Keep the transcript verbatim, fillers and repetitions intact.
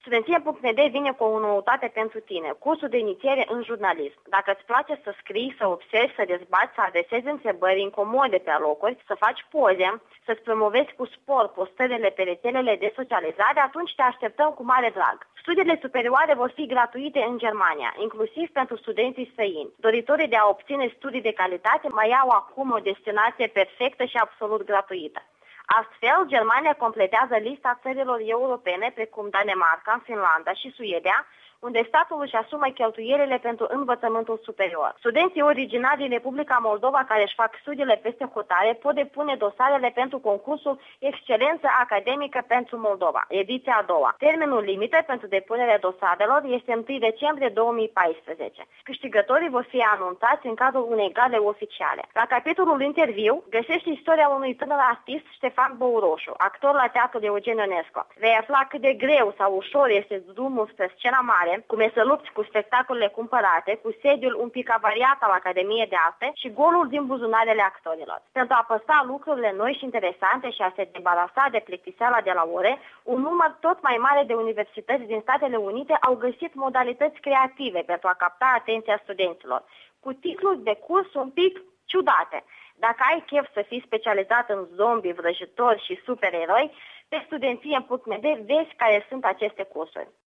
Studenție punct n d vine cu o noutate pentru tine, cursul de inițiere în jurnalism. Dacă îți place să scrii, să observi, să dezbați, să adresezi întrebări incomode pe alocuri, să faci poze, să-ți promovezi cu spor postările pe rețelele de socializare, atunci te așteptăm cu mare drag. Studiile superioare vor fi gratuite în Germania, inclusiv pentru studenții străini. Doritorii de a obține studii de calitate mai au acum o destinație perfectă și absolut gratuită. Astfel, Germania completează lista țărilor europene, precum Danemarca, Finlanda și Suedia, unde statul își asumă cheltuielile pentru învățământul superior. Studenții originari din Republica Moldova care își fac studiile peste hotare pot depune dosarele pentru concursul Excelență Academică pentru Moldova, ediția a doua. Termenul limită pentru depunerea dosarelor este întâi decembrie două mii paisprezece. Câștigătorii vor fi anunțați în cadrul unei gale oficiale. La capitolul interviu găsești istoria unui tânăr artist, Ștefan Băuroșu, actor la Teatrul Eugen Ionescu. Vei afla cât de greu sau ușor este drumul spre scena mare, cum e să lupți cu spectacolele cumpărate, cu sediul un pic avariat al Academiei de Arte și golul din buzunarele actorilor. Pentru a păstra lucrurile noi și interesante și a se debarasa de plictiseala de la ore, un număr tot mai mare de universități din Statele Unite au găsit modalități creative pentru a capta atenția studenților, cu titluri de curs un pic ciudate. Dacă ai chef să fii specializat în zombi, vrăjitori și supereroi, pe studenție punct n d vezi care sunt aceste cursuri.